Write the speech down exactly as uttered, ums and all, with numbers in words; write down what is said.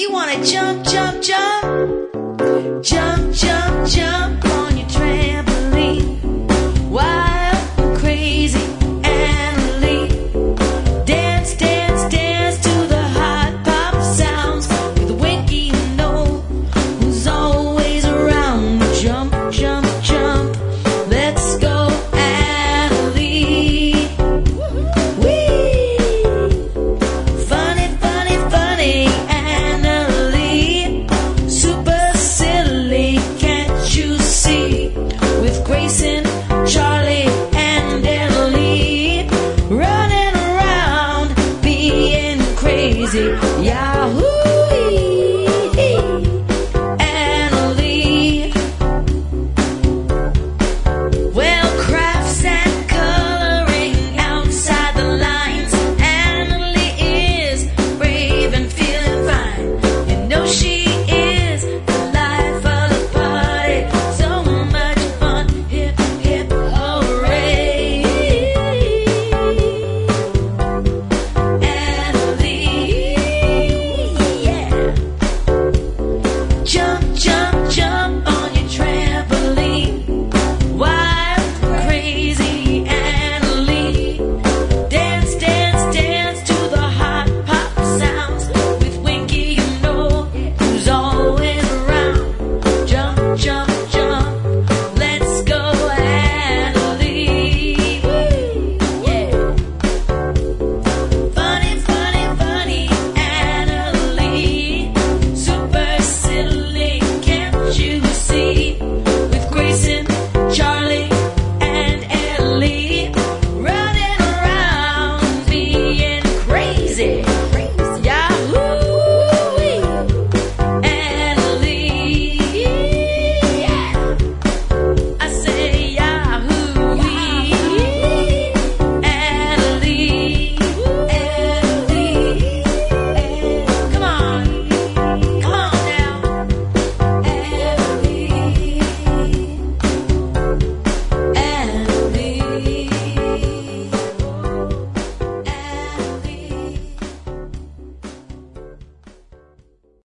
You wanna jump, jump, jump, jump, jump, jump on your trampoline, wild, crazy, and elite. Dance, dance, dance to the hot pop sounds with a winky no, who's always around. Jump, jump, jump, let's go, Annalie. Whee! Funny, funny, funny, Annalie. Super silly, can't you see? With Grayson, Charlie, and Annalie running around being crazy.